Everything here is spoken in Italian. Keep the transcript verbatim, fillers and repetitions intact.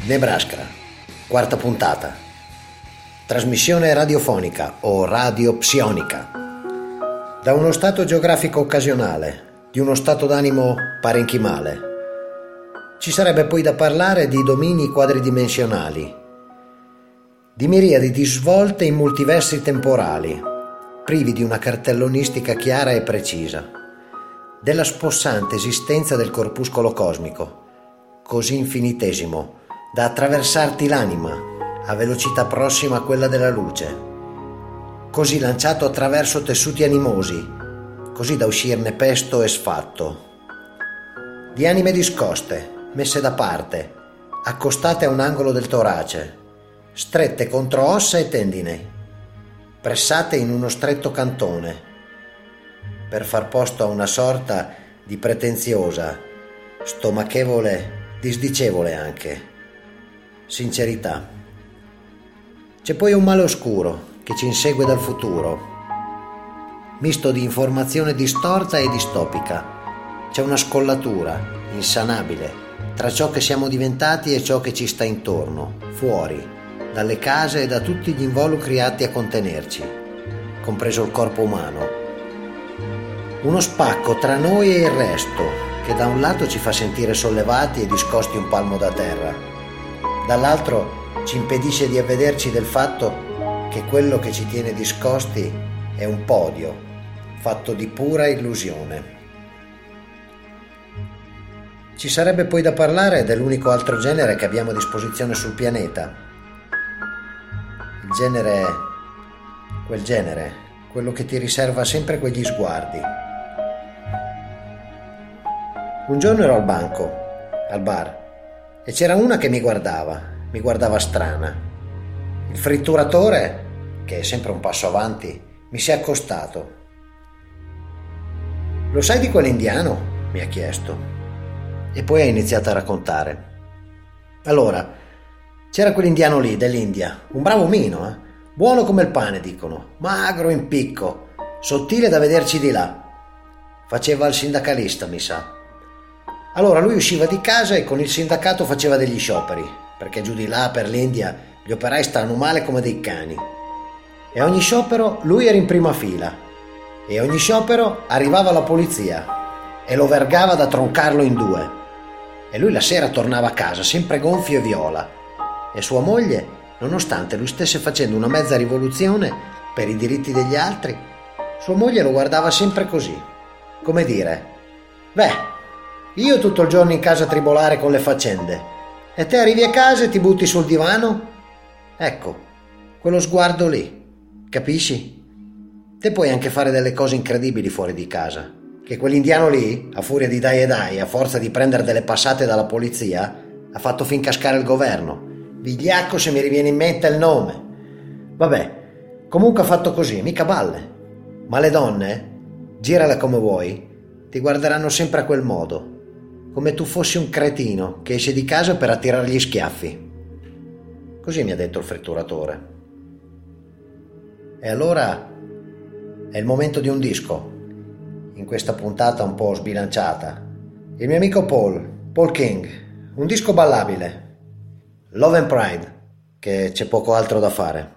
Nebraska, quarta puntata. Trasmissione radiofonica o radiopsionica. Da uno stato geografico occasionale, di uno stato d'animo parenchimale. Ci sarebbe poi da parlare di domini quadridimensionali, di miriadi di svolte in multiversi temporali, privi di una cartellonistica chiara e precisa, della spossante esistenza del corpuscolo cosmico, così infinitesimo da attraversarti l'anima a velocità prossima a quella della luce, così lanciato attraverso tessuti animosi, così da uscirne pesto e sfatto, di anime discoste, messe da parte, accostate a un angolo del torace, strette contro ossa e tendine, pressate in uno stretto cantone, per far posto a una sorta di pretenziosa, stomachevole, disdicevole anche sincerità. C'è poi un male oscuro che ci insegue dal futuro, misto di informazione distorta e distopica. C'è una scollatura insanabile tra ciò che siamo diventati e ciò che ci sta intorno, fuori, dalle case e da tutti gli involucri atti a contenerci, compreso il corpo umano. Uno spacco tra noi e il resto, che da un lato ci fa sentire sollevati e discosti un palmo da terra, dall'altro ci impedisce di avvederci del fatto che quello che ci tiene discosti è un podio, fatto di pura illusione. Ci sarebbe poi da parlare dell'unico altro genere che abbiamo a disposizione sul pianeta. Il genere, quel genere, quello che ti riserva sempre quegli sguardi. Un giorno ero al banco, al bar, e c'era una che mi guardava, mi guardava strana. Il fritturatore, che è sempre un passo avanti, mi si è accostato. «Lo sai di quell'indiano?» mi ha chiesto. E poi ha iniziato a raccontare. Allora, c'era quell'indiano lì, dell'India, un bravo omino, eh? Buono come il pane, dicono, magro in picco, sottile da vederci di là. Faceva il sindacalista, mi sa. Allora lui usciva di casa e con il sindacato faceva degli scioperi, perché giù di là per l'India gli operai stanno male come dei cani. E ogni sciopero lui era in prima fila, e ogni sciopero arrivava la polizia e lo vergava da troncarlo in due. E lui la sera tornava a casa sempre gonfio e viola, e sua moglie, nonostante lui stesse facendo una mezza rivoluzione per i diritti degli altri, sua moglie lo guardava sempre così, come dire: beh, io tutto il giorno in casa a tribolare con le faccende, e te arrivi a casa e ti butti sul divano? Ecco, quello sguardo lì, capisci? Te puoi anche fare delle cose incredibili fuori di casa, che quell'indiano lì, a furia di dai e dai, a forza di prendere delle passate dalla polizia, ha fatto fin cascare il governo. Vigliacco, se mi riviene in mente il nome. Vabbè, comunque ha fatto così, mica balle. Ma le donne, girala come vuoi, ti guarderanno sempre a quel modo, come tu fossi un cretino che esce di casa per attirare gli schiaffi. Così mi ha detto il fritturatore. E allora è il momento di un disco, in questa puntata un po' sbilanciata. Il mio amico Paul, Paul King, un disco ballabile, Love and Pride, che c'è poco altro da fare.